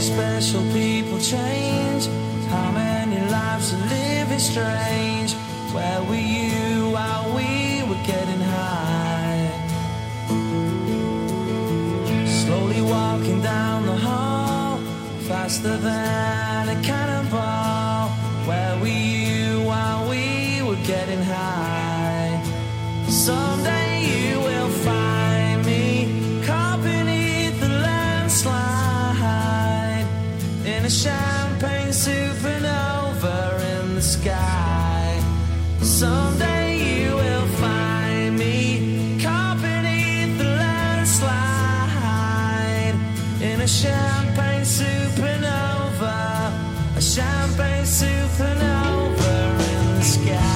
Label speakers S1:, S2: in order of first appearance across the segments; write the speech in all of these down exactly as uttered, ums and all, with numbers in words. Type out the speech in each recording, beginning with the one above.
S1: special people change? How many lives are living strange? Where were you while we were getting high? Slowly walking down the hall, faster than a cannonball. Where were you while we were getting high? Someday you will find me caught beneath the landslide in a champagne supernova in the sky. Someday you will find me caught beneath the landslide in a champagne supernova, a champagne supernova in the sky.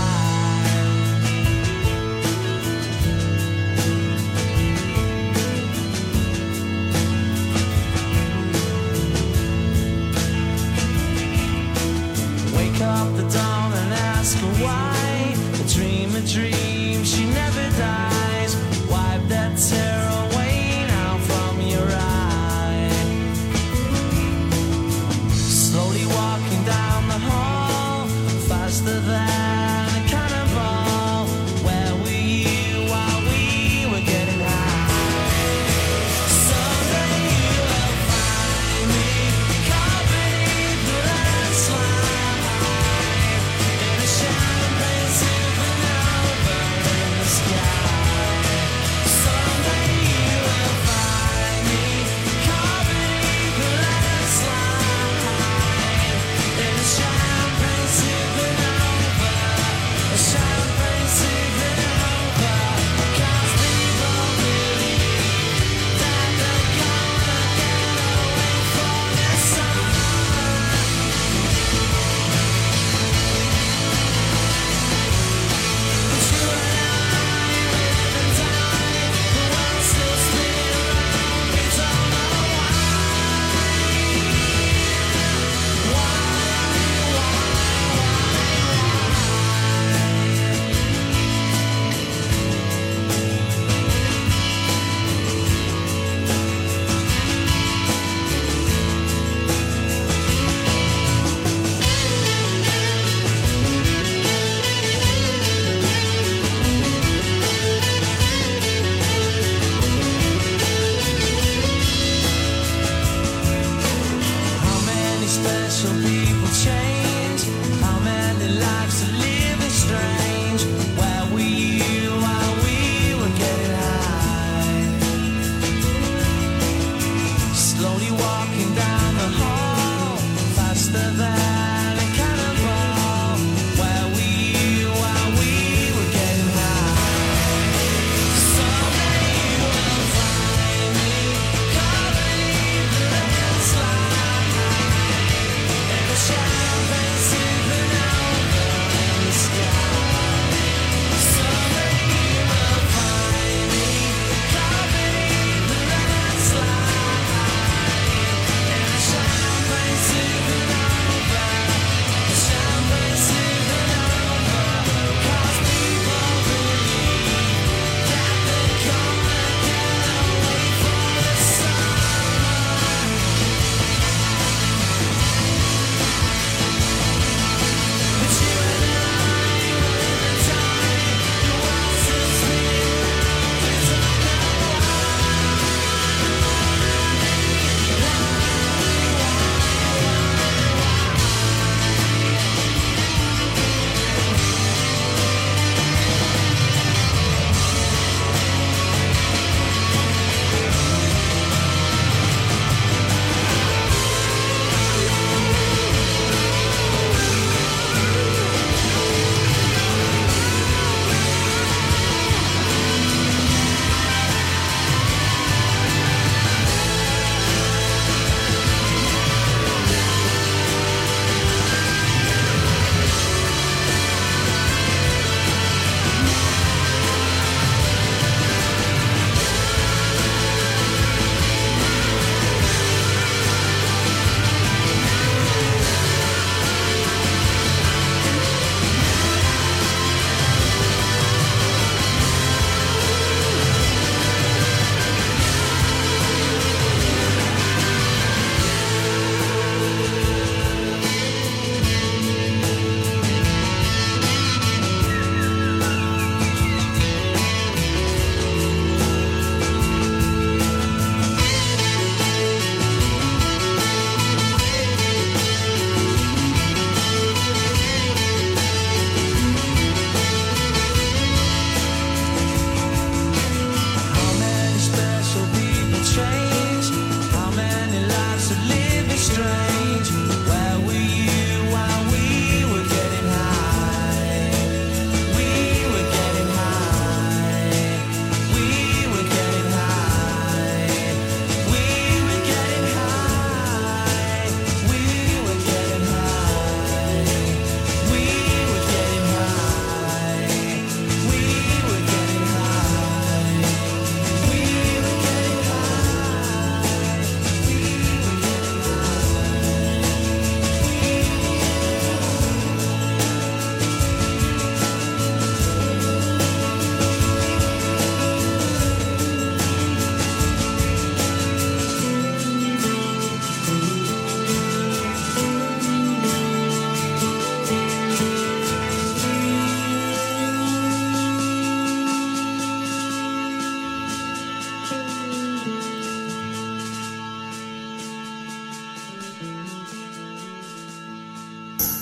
S1: Up the dawn and ask her why. A dream, a dream, she never dies. Wipe that tear away now from your eye.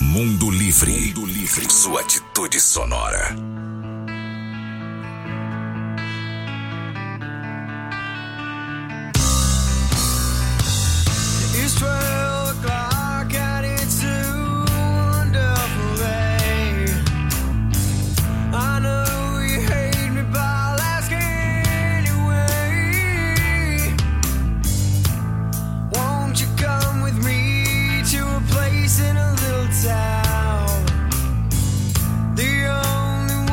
S2: Mundo Livre. Mundo Livre. Sua atitude sonora.
S1: It's twelve o'clock and it's a wonderful day. I know you hate me, but I'll ask anyway. Won't you come with me to a place in a little town? The only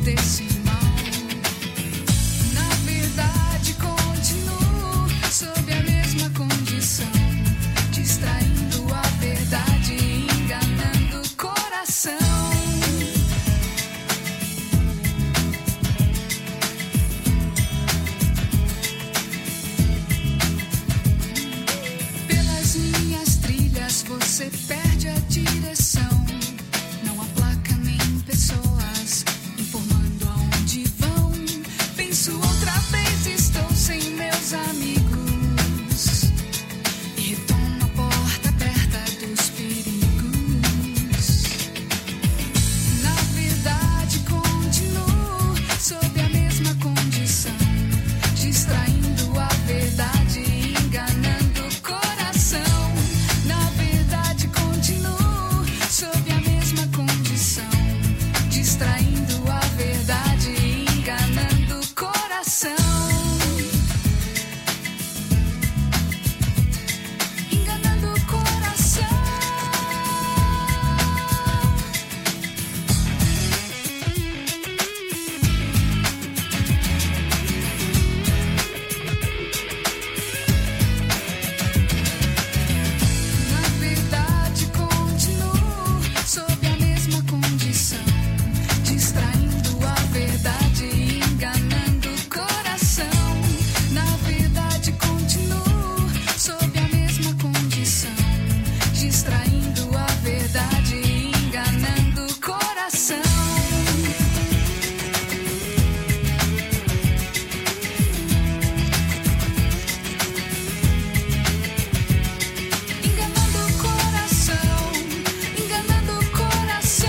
S3: desse mal. Na verdade, continuo sob a mesma condição, distraindo a verdade e enganando o coração. Pelas minhas trilhas você perde a direção. Não há placa nem pessoas informando aonde vão. Penso outra vez, estou sem meus amigos e retomo a porta aberta dos perigos. Na verdade, continuo sob a mesma condição, distraindo a verdade e enganando o coração. Na verdade, continuo sob a mesma condição, distraindo a verdade e enganando o coração. Enganando o coração. Na verdade, continuo sob a mesma condição, distraindo a verdade e enganando o coração. Na verdade, continuo sob a mesma condição, distraindo a verdade e enganando o coração. Enganando o coração, enganando o coração.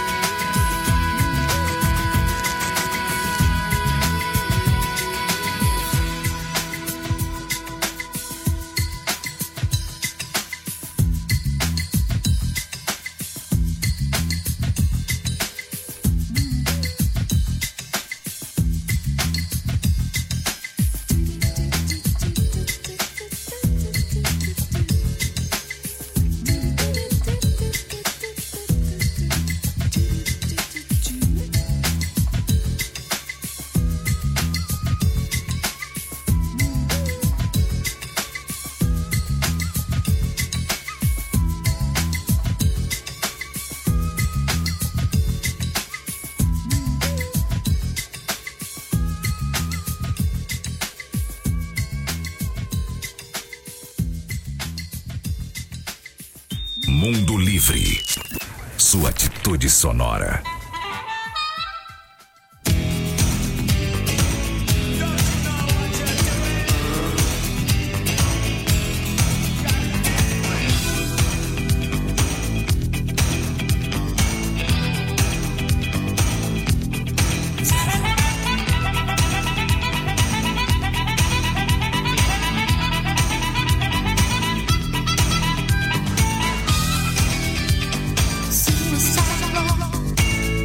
S2: Mundo Livre. Sua atitude sonora.
S3: Suicidal,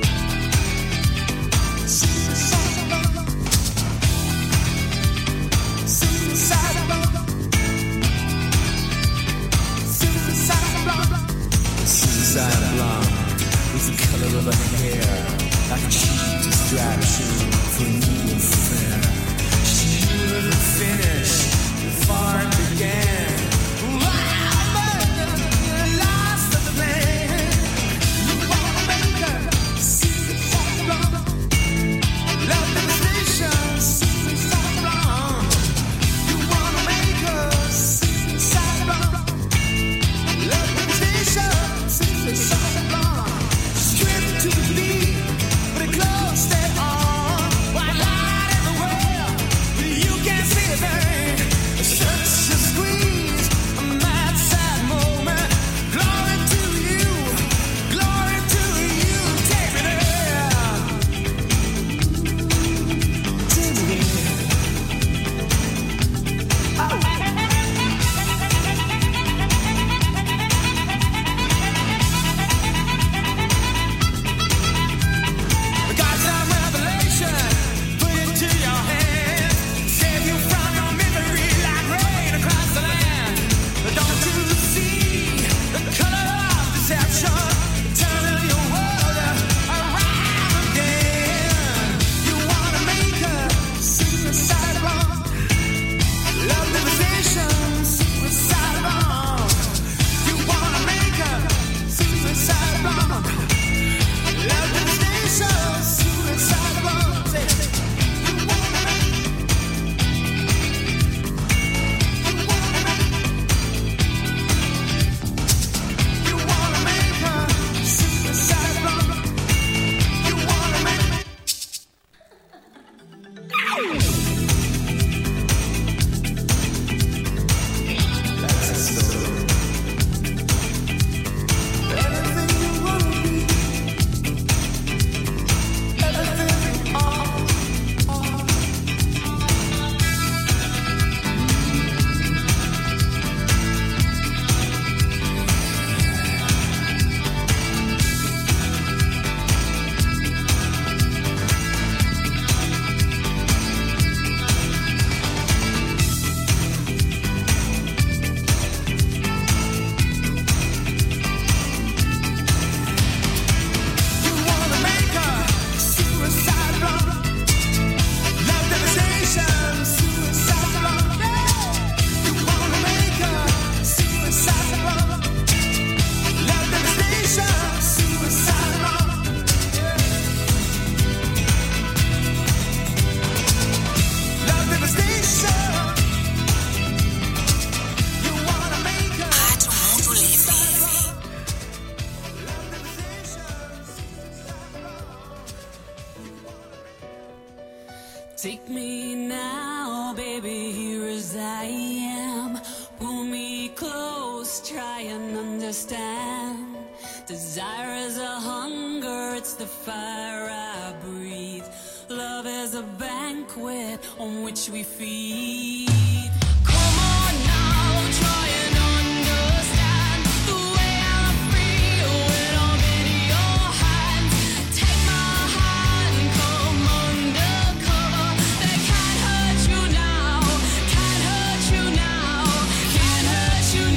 S3: Take me now, baby, here as I am. Pull me close, try and understand. Desire is a hunger, it's the fire I breathe. Love is a banquet on which we feed. Come on now, try and understand the way I feel when I'm in your hands. Take my hand, come undercover. They can't hurt you now, can't hurt you now, can't hurt you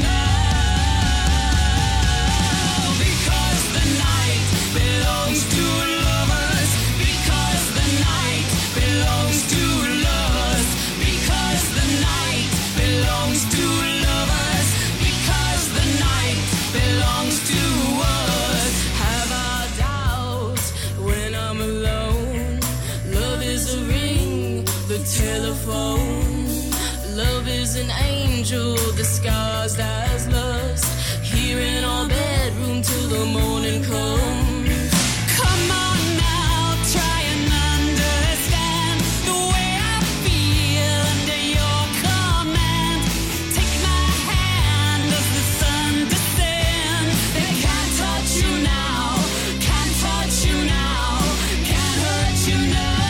S3: now. Because the night belongs to lovers. Because the night belongs to lovers. Because the night belongs to lovers. Because the night belongs to us. Have our doubts when I'm alone. Love is a ring, the telephone. Love is an angel disguised as lust. Here in our bedroom till the morning comes. Come on now, try and understand the way I feel under your command. Take my hand as the sun descends. They can't touch you now, can't touch you now, can't hurt you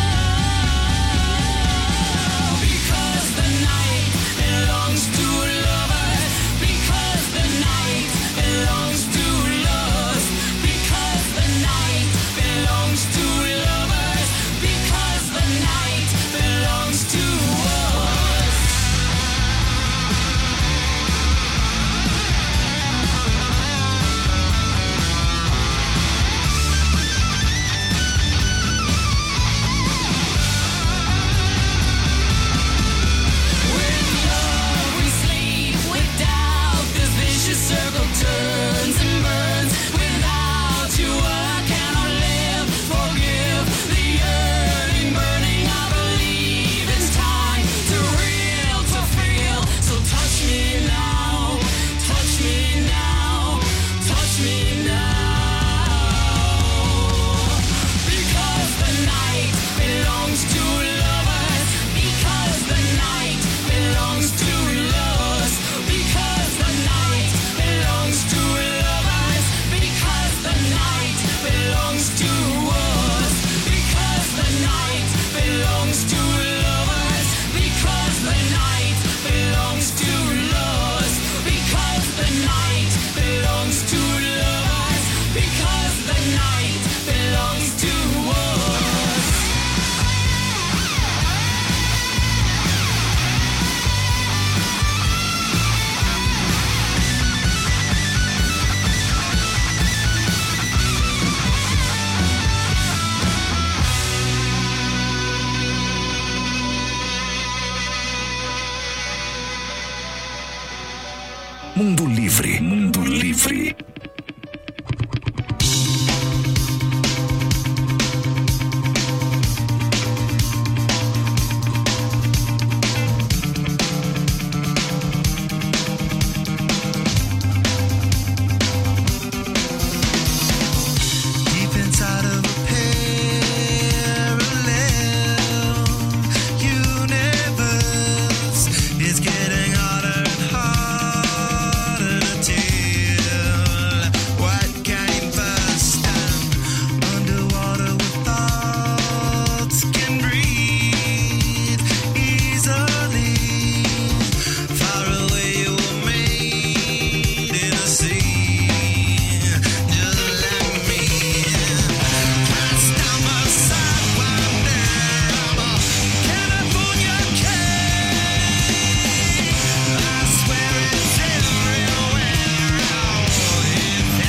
S3: now. Because the night belongs to lovers. Because the night belongs to lovers. Because the night belongs to lovers. Because the night belongs to us. With love we sleep, with doubt this vicious circle turns and burns. Without you I cannot live. Forgive the yearning, burning. I believe it's time to real, to feel. So touch me now, touch me now, touch me now. Because the night belongs to lovers. Because the night belongs to lovers. Because the night belongs to lovers. Because the night belongs to us. Because the night belongs to lovers. Because the night belongs to us. Because the night belongs to lovers. Because the night belongs to us.
S2: Mundo Livre, Mundo Livre.
S4: Deep inside of a parallel universe, it's getting harder and harder to tell what came first. I'm underwater with thoughts can breathe easily. Far away you were made in a sea, just like me. Cast down my sidewalk down California cave. I swear it's everywhere, it's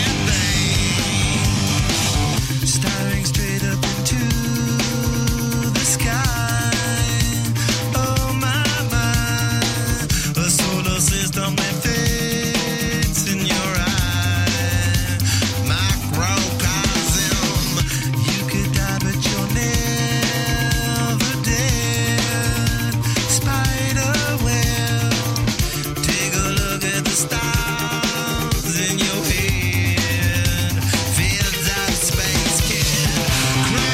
S4: everything. Staring straight up into the sky. Oh my, my, a solar system that fits in your eye. Microcosm, you could die but you're never dead. Spider web, take a look at the stars in your head. Fields of space kid,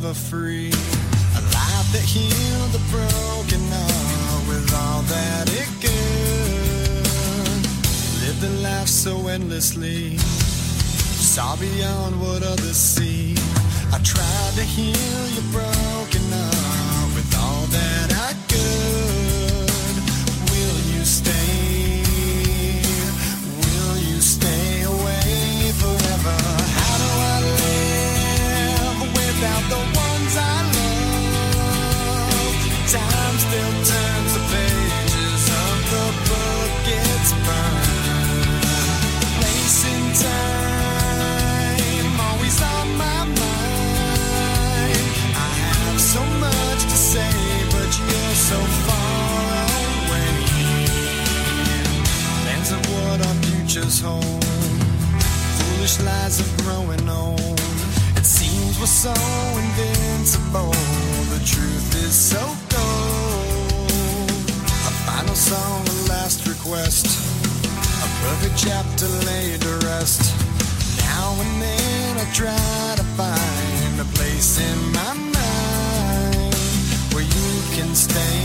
S4: ever free. A life that healed the broken heart with all that it could. Lived a life so endlessly, saw beyond what others see. I tried to heal your broken heart with all that I could. Will you stay? Will you stay away forever? How do I live without the ones I love? Time still turns the pages of the book, it's burned. Place in time, always on my mind. I have so much to say, but you're so far away. Plans of what our futures hold, foolish lies are growing old. It seems we're so invincible, the truth is so cold. A final song, a last request, a perfect chapter laid to rest. Now and then I try to find a place in my mind where you can stay,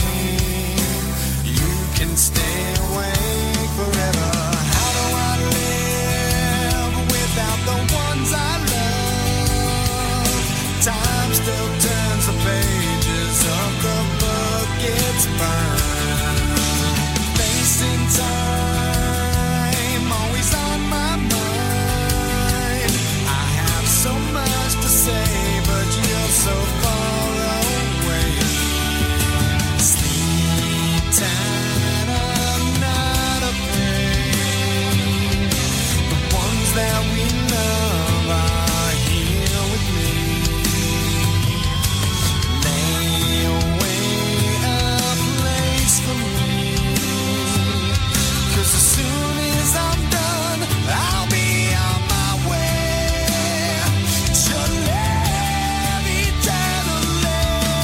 S4: you can stay awake forever. How do I live without the ones I love? Time still turns the pages of the book, it's burned. Facing time, always on my mind. I have so much to say, but you're so far away. Sleep tight, I'm not afraid. The ones that we love are here with me. Lay away a place for me, 'cause as soon as I'm done, I'll be on my way to live eternally.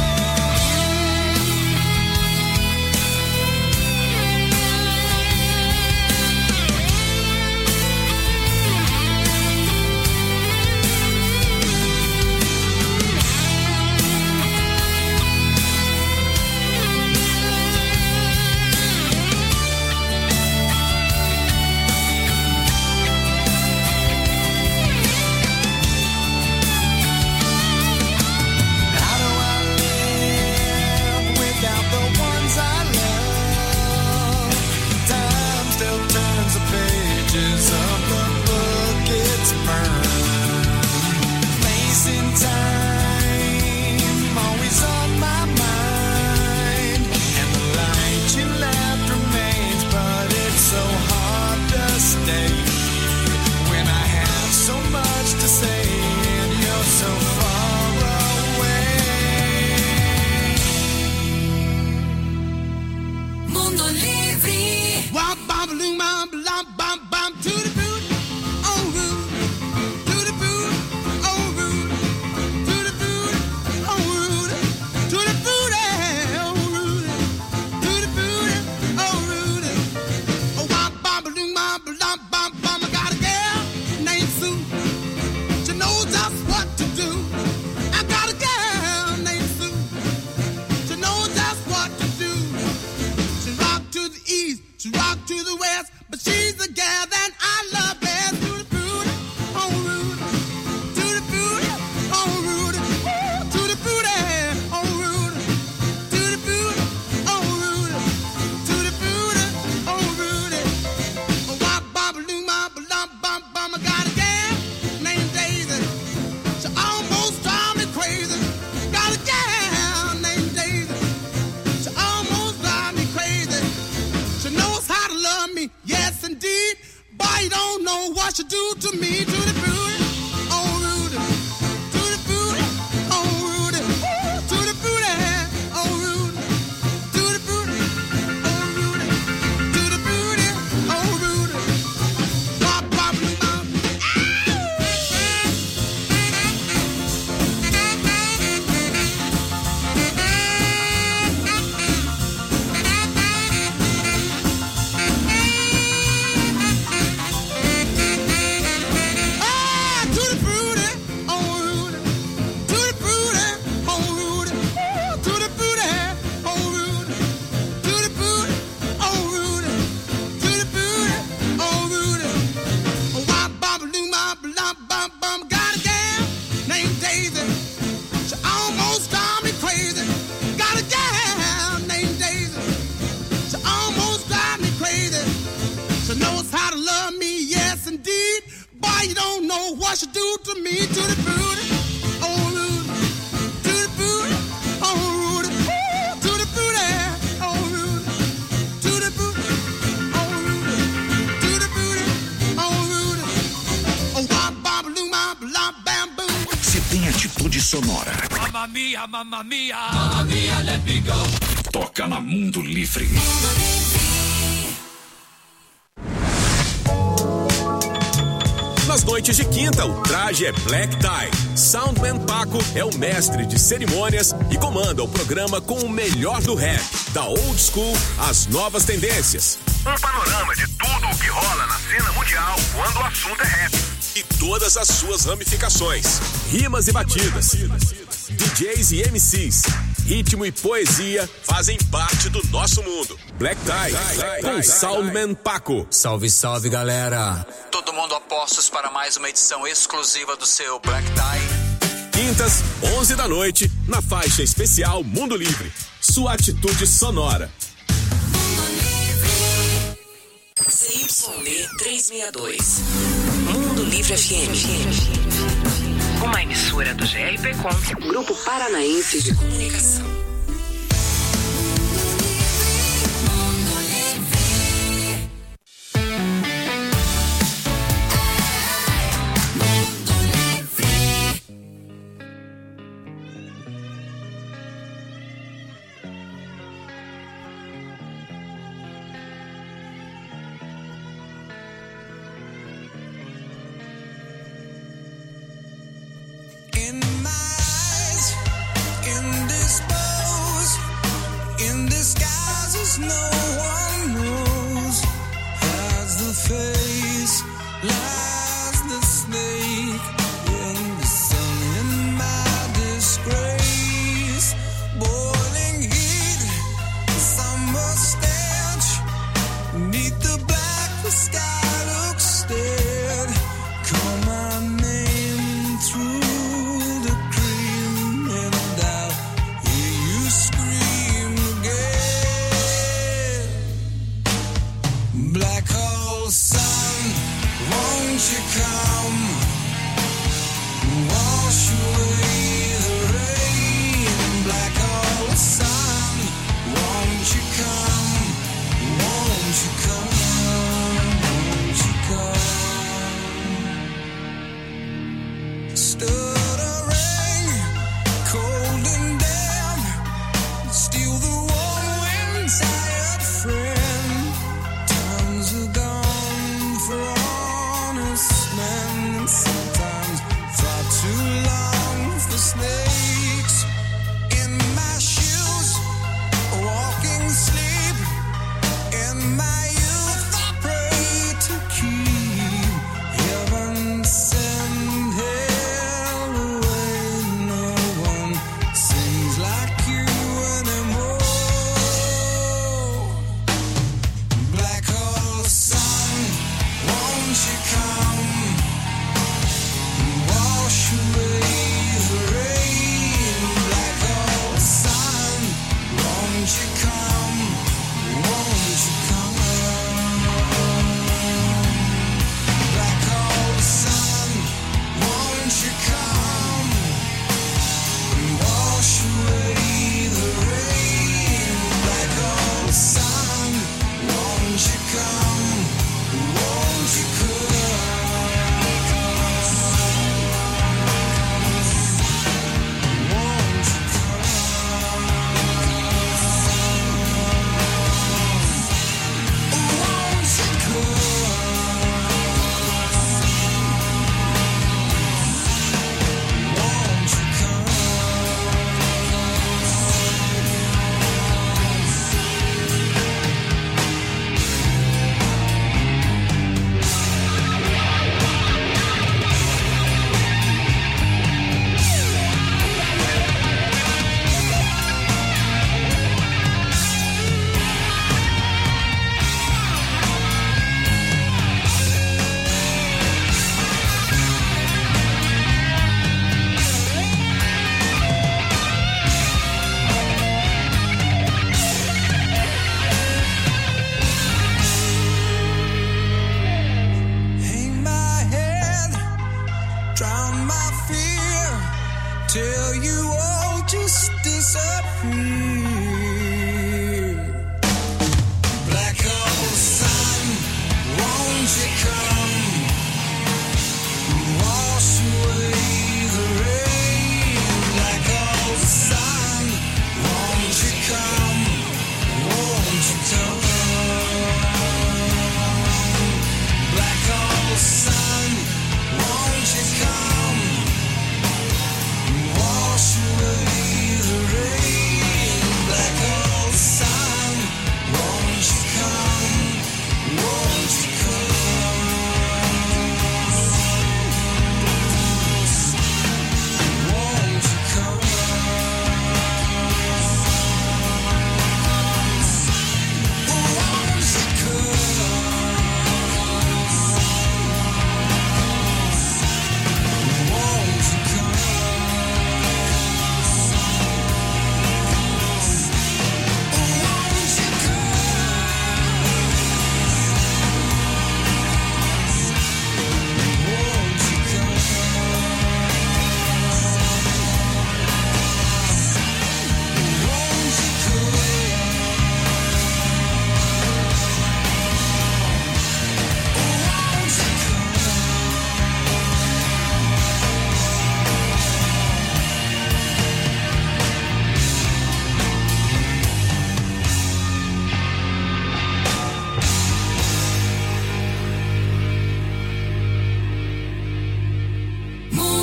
S4: How do I live without the ones I love? Time still turns the pages of the book, it's burned. Place in time, always on my mind. And the light you left remains, but it's so hard to stay when I have so much to say and you're so far away.
S3: Mundo Livre.
S5: Wop, bop, loom, bop, lop, bop, bop, to the boot, oh, root, to the boot, oh, root, to the boot, oh, root, to the boot, oh, root, to the boot, oh, root. Oh, wop, bop, loom, bop, lop, bop, bop. I got a girl named Sue. She knows just what to do. I got a girl named Sue. She knows just what to do. She rock to the east, she rock to the west, but she's the gal that I love best. To the booty, oh Rudy, to the booty, oh Rudy, to the booty, oh Rudy, to the booty, oh Rudy, to the booty, oh Rudy. Oh, wop, bop, loom, bop, lop, bop, bop. I got a gal named Daisy. She almost drive me crazy. Got a gal named Daisy. She almost drive me crazy. She knows how to love me, yes indeed. Boy, you don't know what she do to me. To the booty, oh Rudy, to the booty, oh Rudy, to the booty, oh Rudy, to the booty, oh Rudy, to the booty, oh Rudy. Bop, bop, bop. Oh! you don't know what you do to me, to the booty, oh Rudy, to the booty, oh Rudy, ooh, to the booty, oh Rudy, to the booty, oh Rudy, to the booty, oh Rudy, oh wop bop loo ma blah bamboo.
S2: Se tem atitude sonora.
S3: Mamma mia, mamma mia, mamma mia, let me go.
S2: Toca na Mundo Livre.
S6: Nas noites de quinta, o traje é Black Tie. Soundman Paco é o mestre de cerimônias e comanda o programa com o melhor do rap, da old school às novas tendências.
S7: Um panorama de tudo o que rola na cena mundial quando o assunto é rap.
S6: E todas as suas ramificações, rimas e batidas, D Js e M Cs, ritmo e poesia fazem parte do nosso mundo. Black Tie, com Soundman Paco.
S8: Salve, salve, galera.
S9: Todo mundo a postos para mais uma edição exclusiva do seu Black Tie.
S6: Quintas, onze da noite, na faixa especial Mundo Livre. Sua atitude sonora.
S10: C Y D trezentos e sessenta e dois. Mundo Livre F M. Uma emissora do G R P Com, Grupo Paranaense de Comunicação.
S5: Walking sleep in my youth.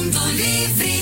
S3: Mundo Livre.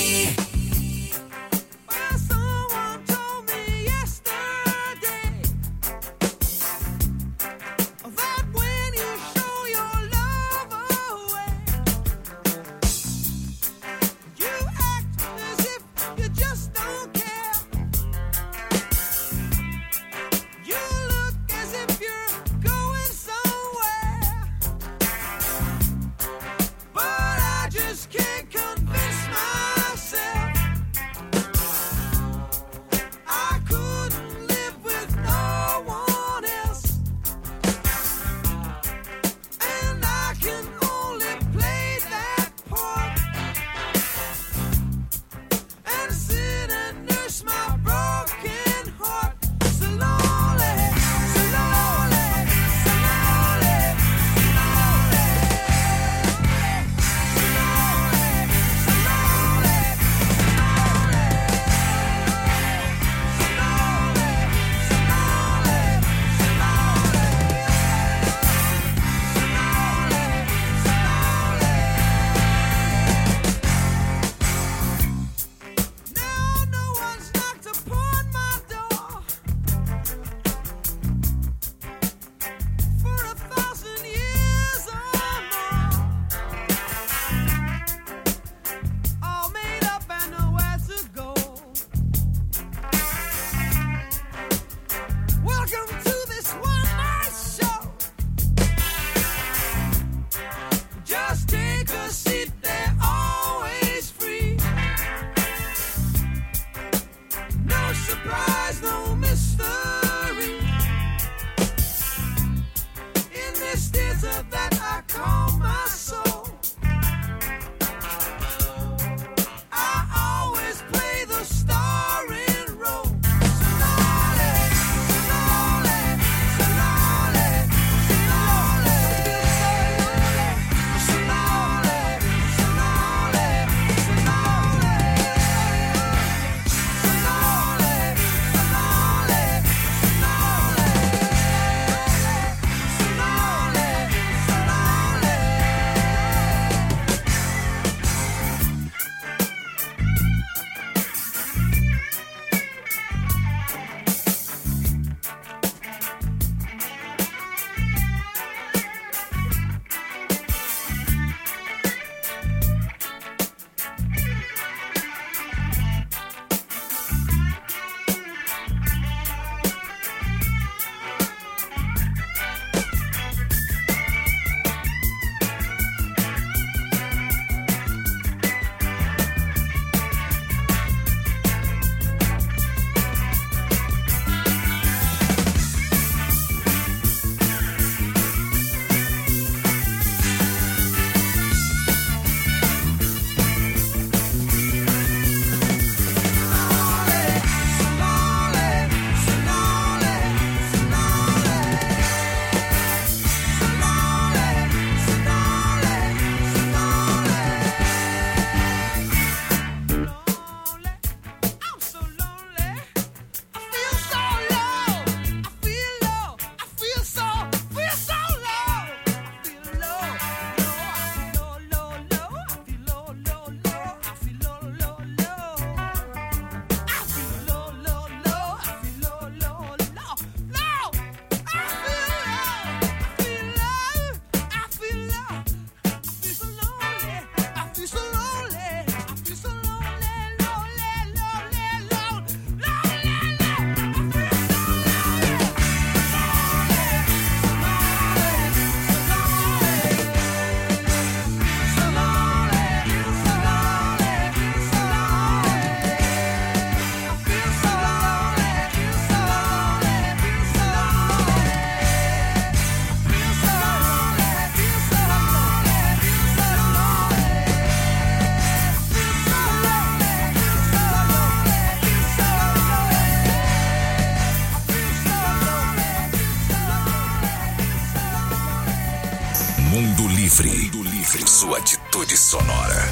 S2: Mundo Livre. Mundo Livre. Sua atitude sonora.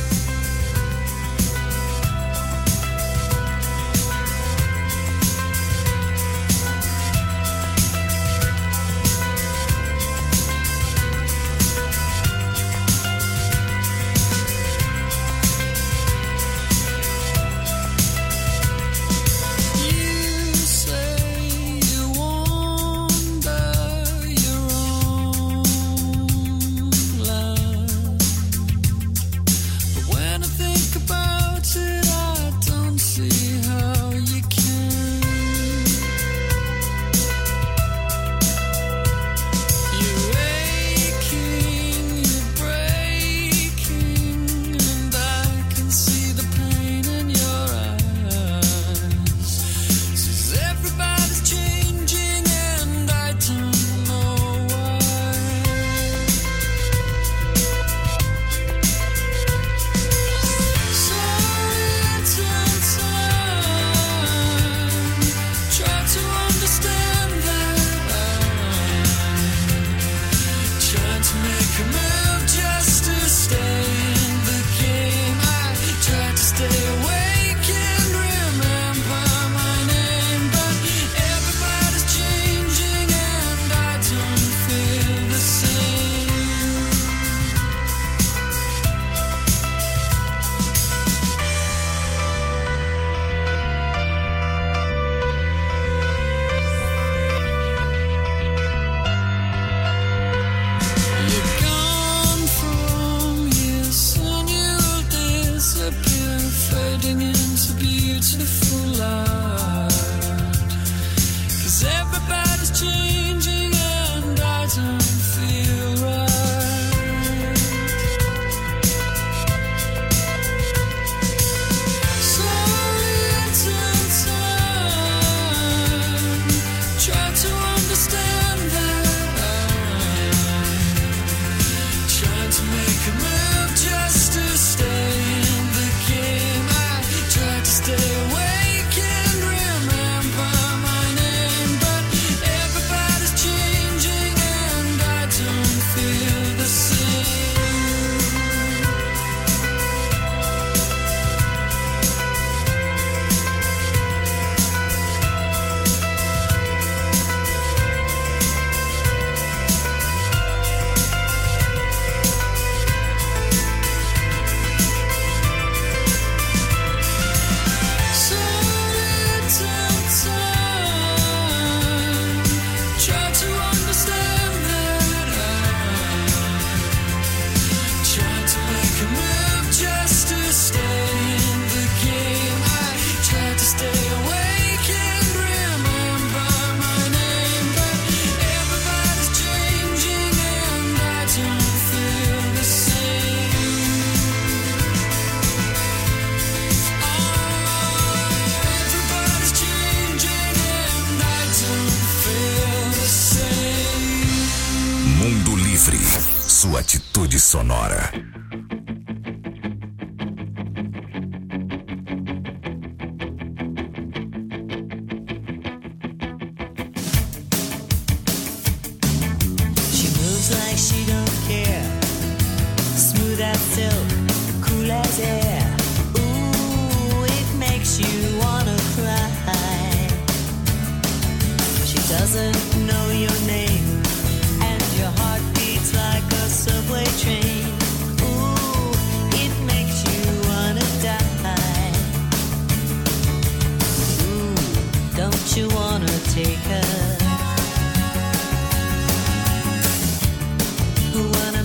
S2: Mundo Livre, sua atitude sonora.
S1: She moves like she don't care. Smooth as silk, cool as air. Ooh, it makes you wanna cry. She doesn't know your name, and your heart beats like a subway train. Ooh, it makes you wanna die. Ooh, don't you wanna take her? Wanna